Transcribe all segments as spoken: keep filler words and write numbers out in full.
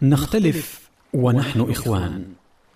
نختلف ونحن إخوان.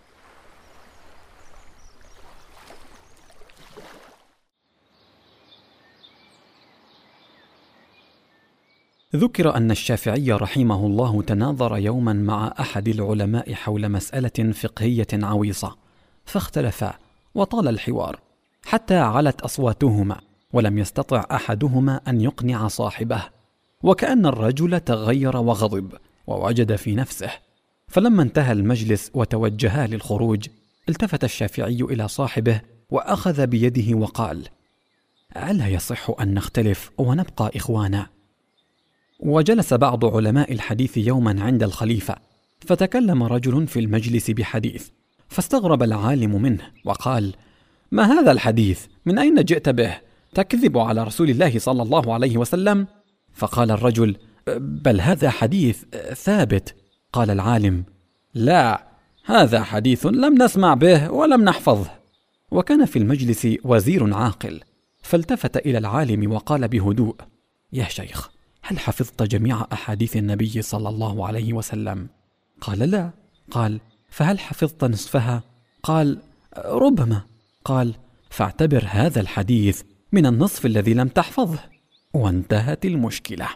ذكر أن الشافعي رحمه الله تناظر يوما مع أحد العلماء حول مسألة فقهية عويصة، فاختلفا وطال الحوار حتى علت أصواتهما، ولم يستطع أحدهما أن يقنع صاحبه، وكأن الرجل تغير وغضب ووجد في نفسه. فلما انتهى المجلس وتوجها للخروج، التفت الشافعي إلى صاحبه وأخذ بيده وقال: ألا يصح أن نختلف ونبقى إخوانا؟ وجلس بعض علماء الحديث يوما عند الخليفة، فتكلم رجل في المجلس بحديث، فاستغرب العالم منه وقال: ما هذا الحديث؟ من أين جئت به؟ تكذب على رسول الله صلى الله عليه وسلم. فقال الرجل: بل هذا حديث ثابت. قال العالم: لا، هذا حديث لم نسمع به ولم نحفظه. وكان في المجلس وزير عاقل، فالتفت إلى العالم وقال بهدوء: يا شيخ، هل حفظت جميع أحاديث النبي صلى الله عليه وسلم؟ قال: لا. قال: فهل حفظت نصفها؟ قال: ربما. قال: فاعتبر هذا الحديث من النصف الذي لم تحفظه. وانتهت المشكلة.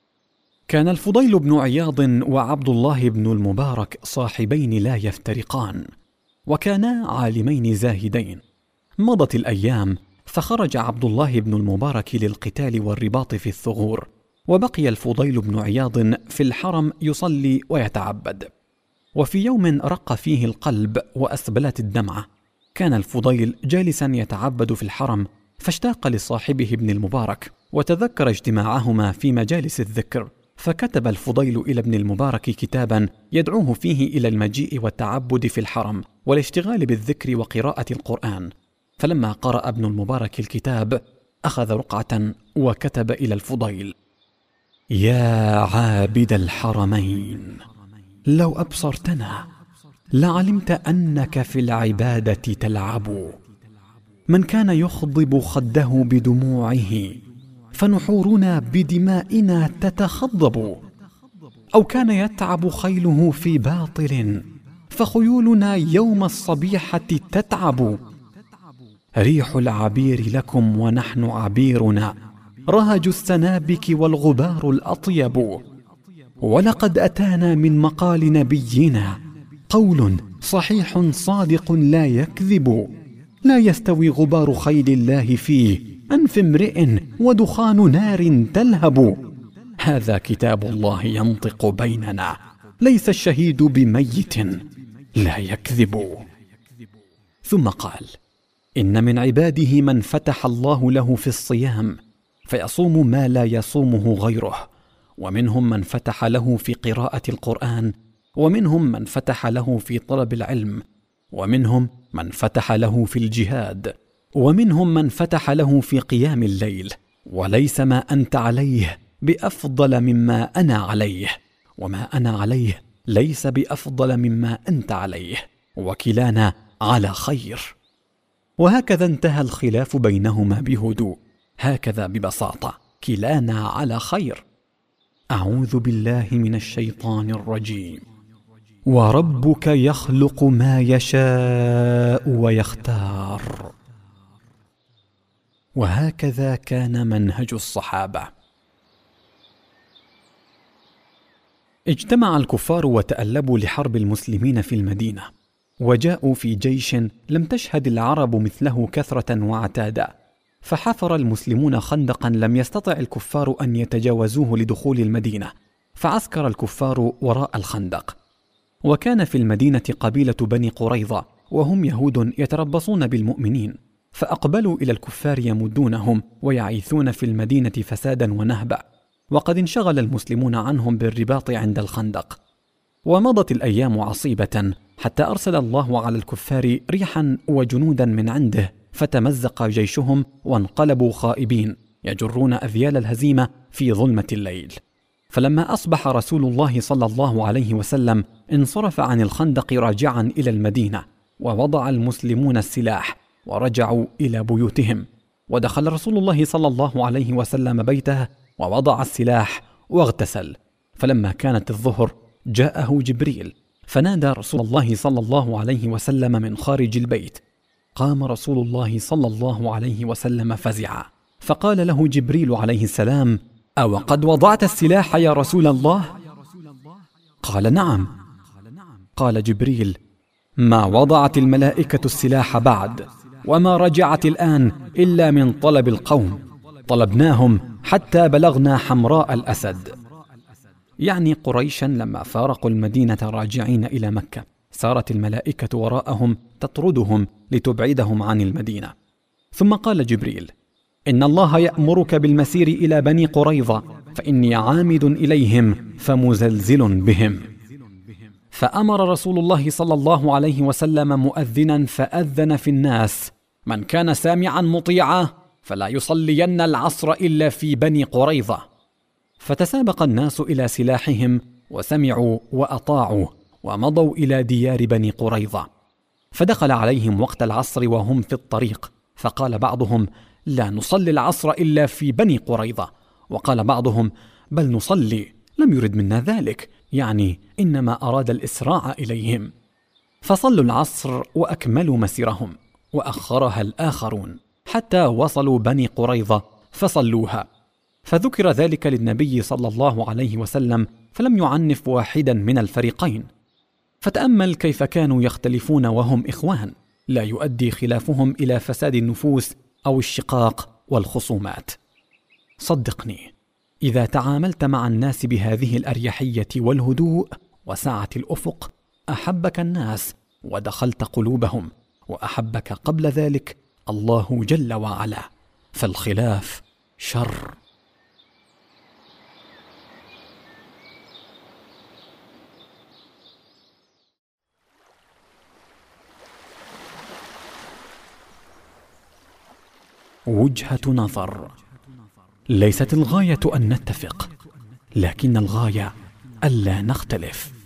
كان الفضيل بن عياض وعبد الله بن المبارك صاحبين لا يفترقان، وكانا عالمين زاهدين. مضت الأيام، فخرج عبد الله بن المبارك للقتال والرباط في الثغور، وبقي الفضيل بن عياض في الحرم يصلي ويتعبد. وفي يوم رق فيه القلب وأسبلت الدمعة، كان الفضيل جالسا يتعبد في الحرم، فاشتاق لصاحبه ابن المبارك، وتذكر اجتماعهما في مجالس الذكر، فكتب الفضيل إلى ابن المبارك كتابا يدعوه فيه إلى المجيء والتعبد في الحرم والاشتغال بالذكر وقراءة القرآن. فلما قرأ ابن المبارك الكتاب، أخذ رقعة وكتب إلى الفضيل: يا عابد الحرمين، لو أبصرتنا لعلمت أنك في العبادة تلعب. من كان يخضب خده بدموعه، فنحورنا بدمائنا تتخضب. أو كان يتعب خيله في باطل، فخيولنا يوم الصبيحة تتعب. ريح العبير لكم ونحن عبيرنا، رهج السنابك والغبار الأطيب. ولقد أتانا من مقال نبينا قول صحيح صادق لا يكذب. لا يستوي غبار خيل الله فيه أنف امرئ ودخان نار تلهب. هذا كتاب الله ينطق بيننا، ليس الشهيد بميت لا يكذب. ثم قال: إن من عباده من فتح الله له في الصيام فيصوم ما لا يصومه غيره، ومنهم من فتح له في قراءة القرآن، ومنهم من فتح له في طلب العلم، ومنهم من فتح له في الجهاد، ومنهم من فتح له في قيام الليل. وليس ما أنت عليه بأفضل مما أنا عليه، وما أنا عليه ليس بأفضل مما أنت عليه، وكلانا على خير. وهكذا انتهى الخلاف بينهما بهدوء، هكذا ببساطة، كلانا على خير. أعوذ بالله من الشيطان الرجيم. وربك يخلق ما يشاء ويختار. وهكذا كان منهج الصحابة. اجتمع الكفار وتألبوا لحرب المسلمين في المدينة، وجاءوا في جيش لم تشهد العرب مثله كثرة وعتادا، فحفر المسلمون خندقا لم يستطع الكفار أن يتجاوزوه لدخول المدينة، فعسكر الكفار وراء الخندق. وكان في المدينة قبيلة بني قريظة، وهم يهود يتربصون بالمؤمنين، فأقبلوا إلى الكفار يمدونهم ويعيثون في المدينة فسادا ونهبا، وقد انشغل المسلمون عنهم بالرباط عند الخندق. ومضت الأيام عصيبة، حتى أرسل الله على الكفار ريحا وجنودا من عنده، فتمزق جيشهم وانقلبوا خائبين يجرون أذيال الهزيمة في ظلمة الليل. فلما أصبح رسول الله صلى الله عليه وسلم انصرف عن الخندق راجعا إلى المدينة، ووضع المسلمون السلاح ورجعوا إلى بيوتهم. ودخل رسول الله صلى الله عليه وسلم بيته ووضع السلاح واغتسل. فلما كانت الظهر جاءه جبريل فنادى رسول الله صلى الله عليه وسلم من خارج البيت. قام رسول الله صلى الله عليه وسلم فزعا، فقال له جبريل عليه السلام: أو قد وضعت السلاح يا رسول الله؟ قال: نعم. قال جبريل: ما وضعت الملائكة السلاح بعد، وما رجعت الآن إلا من طلب القوم، طلبناهم حتى بلغنا حمراء الأسد. يعني قريشا لما فارقوا المدينة راجعين إلى مكة، سارت الملائكة وراءهم تطردهم لتبعدهم عن المدينة. ثم قال جبريل: إن الله يأمرك بالمسير إلى بني قريظة، فإني عامد إليهم فمزلزل بهم. فأمر رسول الله صلى الله عليه وسلم مؤذنا فأذن في الناس: من كان سامعا مطيعا فلا يصلين العصر إلا في بني قريظة. فتسابق الناس إلى سلاحهم وسمعوا وأطاعوا ومضوا إلى ديار بني قريظة. فدخل عليهم وقت العصر وهم في الطريق، فقال بعضهم: لا نصلي العصر إلا في بني قريظة. وقال بعضهم: بل نصلي، لم يرد منا ذلك، يعني إنما أراد الإسراع إليهم. فصلوا العصر وأكملوا مسيرهم، وأخرها الآخرون حتى وصلوا بني قريظة فصلوها. فذكر ذلك للنبي صلى الله عليه وسلم فلم يعنف واحدا من الفريقين. فتأمل كيف كانوا يختلفون وهم إخوان، لا يؤدي خلافهم إلى فساد النفوس أو الشقاق والخصومات. صدقني، إذا تعاملت مع الناس بهذه الأريحية والهدوء وسعة الأفق، أحبك الناس ودخلت قلوبهم، وأحبك قبل ذلك الله جل وعلا، فالخلاف شر. وجهة نظر. ليست الغاية أن نتفق، لكن الغاية ألا نختلف.